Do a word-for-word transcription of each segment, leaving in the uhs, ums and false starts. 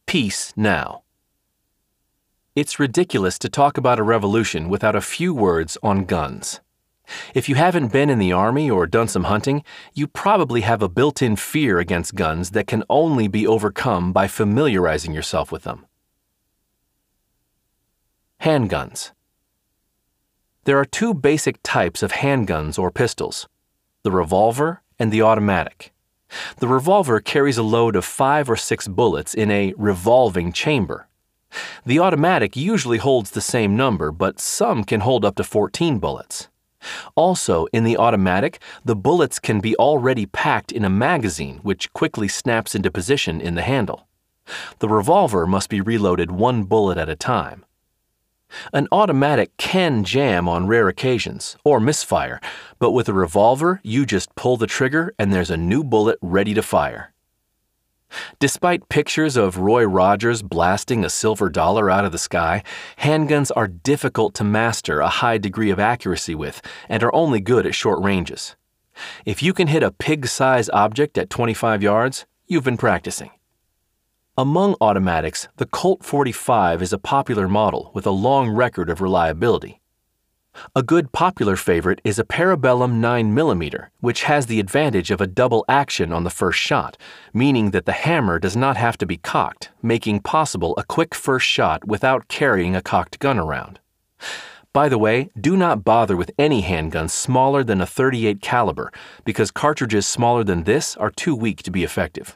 Peace now. It's ridiculous to talk about a revolution without a few words on guns. If you haven't been in the Army or done some hunting, you probably have a built-in fear against guns that can only be overcome by familiarizing yourself with them. Handguns. There are two basic types of handguns or pistols, the revolver and the automatic. The revolver carries a load of five or six bullets in a revolving chamber. The automatic usually holds the same number, but some can hold up to fourteen bullets. Also, in the automatic, the bullets can be already packed in a magazine which quickly snaps into position in the handle. The revolver must be reloaded one bullet at a time. An automatic can jam on rare occasions or misfire, but with a revolver, you just pull the trigger and there's a new bullet ready to fire. Despite pictures of Roy Rogers blasting a silver dollar out of the sky, handguns are difficult to master a high degree of accuracy with and are only good at short ranges. If you can hit a pig-sized object at twenty-five yards, you've been practicing. Among automatics, the Colt forty-five is a popular model with a long record of reliability. A good popular favorite is a Parabellum nine millimeter, which has the advantage of a double action on the first shot, meaning that the hammer does not have to be cocked, making possible a quick first shot without carrying a cocked gun around. By the way, do not bother with any handgun smaller than a thirty-eight caliber, because cartridges smaller than this are too weak to be effective.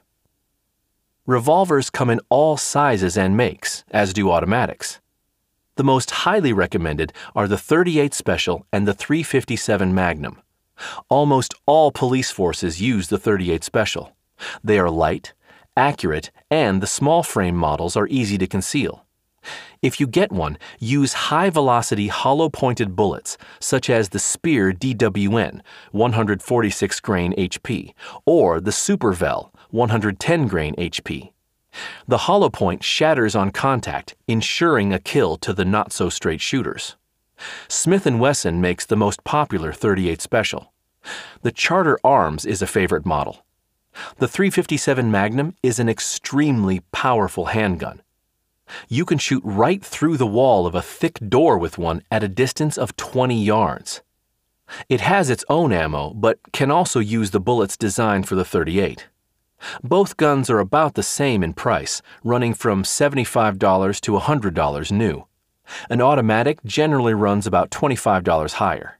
Revolvers come in all sizes and makes, as do automatics. The most highly recommended are the thirty-eight Special and the three fifty-seven Magnum. Almost all police forces use the thirty-eight Special. They are light, accurate, and the small frame models are easy to conceal. If you get one, use high-velocity hollow-pointed bullets, such as the Speer D W N, one hundred forty-six grain H P, or the Supervel, one hundred ten grain H P. The hollow point shatters on contact, ensuring a kill to the not-so-straight shooters. Smith and Wesson makes the most popular thirty-eight Special. The Charter Arms is a favorite model. The three fifty-seven Magnum is an extremely powerful handgun. You can shoot right through the wall of a thick door with one at a distance of twenty yards. It has its own ammo, but can also use the bullets designed for the thirty-eight. Both guns are about the same in price, running from seventy-five dollars to one hundred dollars new. An automatic generally runs about twenty-five dollars higher.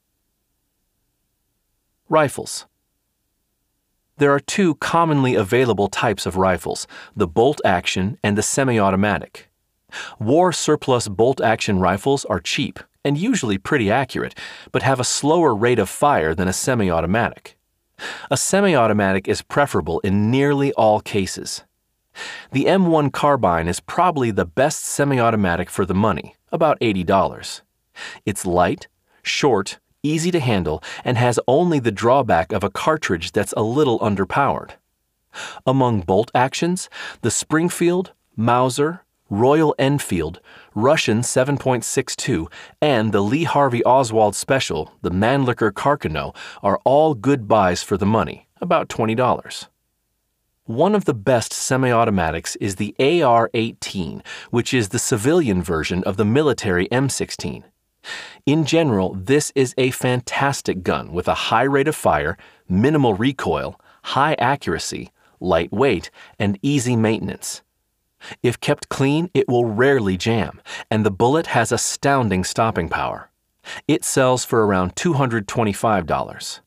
Rifles. There are two commonly available types of rifles, the bolt-action and the semi-automatic. War surplus bolt-action rifles are cheap and usually pretty accurate, but have a slower rate of fire than a semi-automatic. A semi-automatic is preferable in nearly all cases. The M one carbine is probably the best semi-automatic for the money, about eighty dollars. It's light, short, easy to handle, and has only the drawback of a cartridge that's a little underpowered. Among bolt actions, the Springfield, Mauser, Royal Enfield, Russian seven point six two, and the Lee Harvey Oswald Special, the Mannlicher Carcano, are all good buys for the money, about twenty dollars. One of the best semi-automatics is the A R eighteen, which is the civilian version of the military M sixteen. In general, this is a fantastic gun with a high rate of fire, minimal recoil, high accuracy, light weight, and easy maintenance. If kept clean, it will rarely jam, and the bullet has astounding stopping power. It sells for around two hundred twenty-five dollars.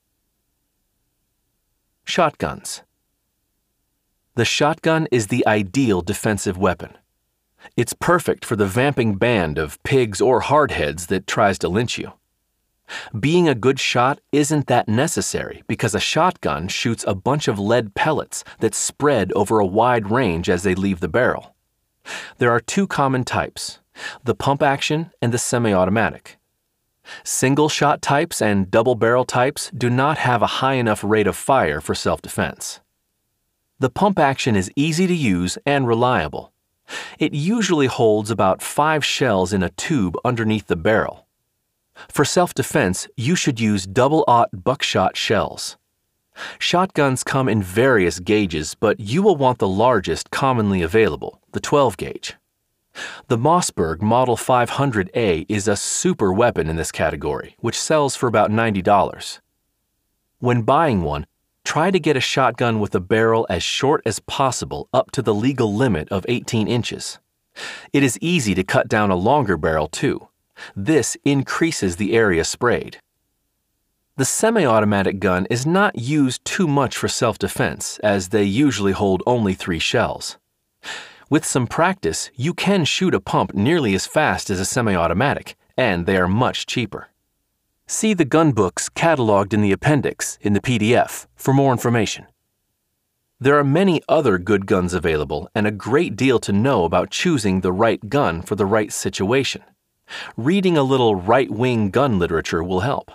Shotguns. The shotgun is the ideal defensive weapon. It's perfect for the vamping band of pigs or hardheads that tries to lynch you. Being a good shot isn't that necessary because a shotgun shoots a bunch of lead pellets that spread over a wide range as they leave the barrel. There are two common types, the pump action and the semi-automatic. Single shot types and double barrel types do not have a high enough rate of fire for self-defense. The pump action is easy to use and reliable. It usually holds about five shells in a tube underneath the barrel. For self-defense, you should use double-aught buckshot shells. Shotguns come in various gauges, but you will want the largest commonly available, the twelve gauge. The Mossberg Model five hundred A is a super weapon in this category, which sells for about ninety dollars. When buying one, try to get a shotgun with a barrel as short as possible up to the legal limit of eighteen inches. It is easy to cut down a longer barrel too. This increases the area sprayed. The semi-automatic gun is not used too much for self-defense, as they usually hold only three shells. With some practice, you can shoot a pump nearly as fast as a semi-automatic, and they are much cheaper. See the gun books cataloged in the appendix in the P D F for more information. There are many other good guns available and a great deal to know about choosing the right gun for the right situation. Reading a little right-wing gun literature will help.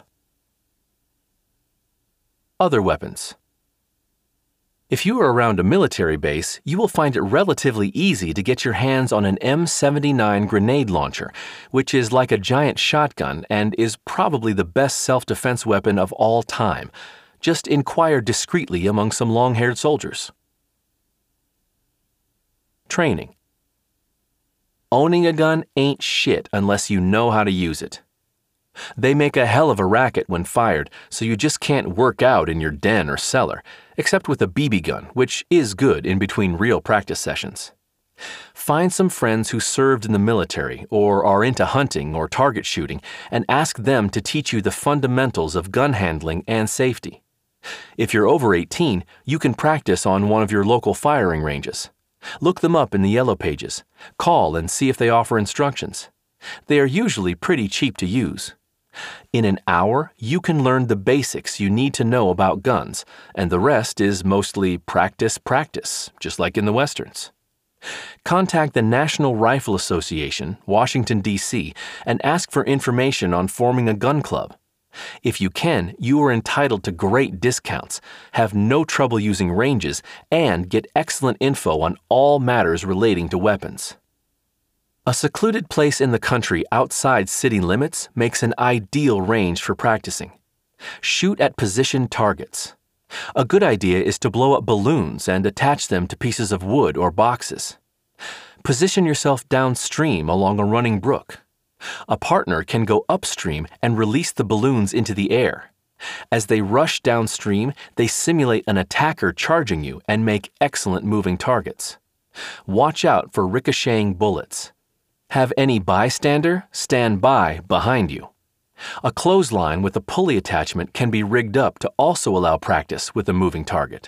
Other weapons. If you are around a military base, you will find it relatively easy to get your hands on an M seventy-nine grenade launcher, which is like a giant shotgun and is probably the best self-defense weapon of all time. Just inquire discreetly among some long-haired soldiers. Training. Owning a gun ain't shit unless you know how to use it. They make a hell of a racket when fired, so you just can't work out in your den or cellar, except with a B B gun, which is good in between real practice sessions. Find some friends who served in the military or are into hunting or target shooting and ask them to teach you the fundamentals of gun handling and safety. If you're over eighteen, you can practice on one of your local firing ranges. Look them up in the yellow pages. Call and see if they offer instructions. They are usually pretty cheap to use. In an hour, you can learn the basics you need to know about guns, and the rest is mostly practice, practice, just like in the Westerns. Contact the National Rifle Association, Washington, D C, and ask for information on forming a gun club. If you can, you are entitled to great discounts, have no trouble using ranges, and get excellent info on all matters relating to weapons. A secluded place in the country outside city limits makes an ideal range for practicing. Shoot at positioned targets. A good idea is to blow up balloons and attach them to pieces of wood or boxes. Position yourself downstream along a running brook. A partner can go upstream and release the balloons into the air. As they rush downstream, they simulate an attacker charging you and make excellent moving targets. Watch out for ricocheting bullets. Have any bystander stand by behind you. A clothesline with a pulley attachment can be rigged up to also allow practice with a moving target.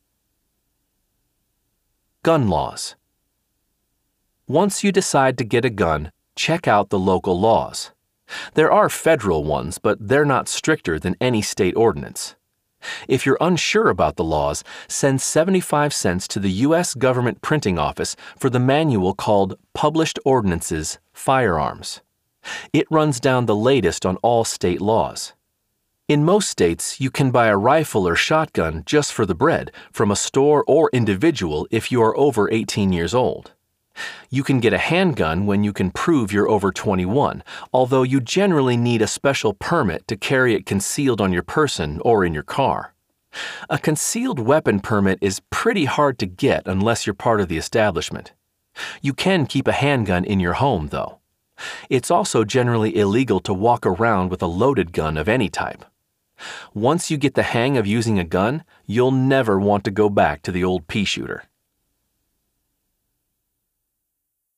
Gun laws. Once you decide to get a gun, check out the local laws. There are federal ones, but they're not stricter than any state ordinance. If you're unsure about the laws, send seventy-five cents to the U S Government Printing Office for the manual called Published Ordinances, Firearms. It runs down the latest on all state laws. In most states, you can buy a rifle or shotgun just for the bread from a store or individual if you are over eighteen years old. You can get a handgun when you can prove you're over twenty-one, although you generally need a special permit to carry it concealed on your person or in your car. A concealed weapon permit is pretty hard to get unless you're part of the establishment. You can keep a handgun in your home, though. It's also generally illegal to walk around with a loaded gun of any type. Once you get the hang of using a gun, you'll never want to go back to the old pea shooter.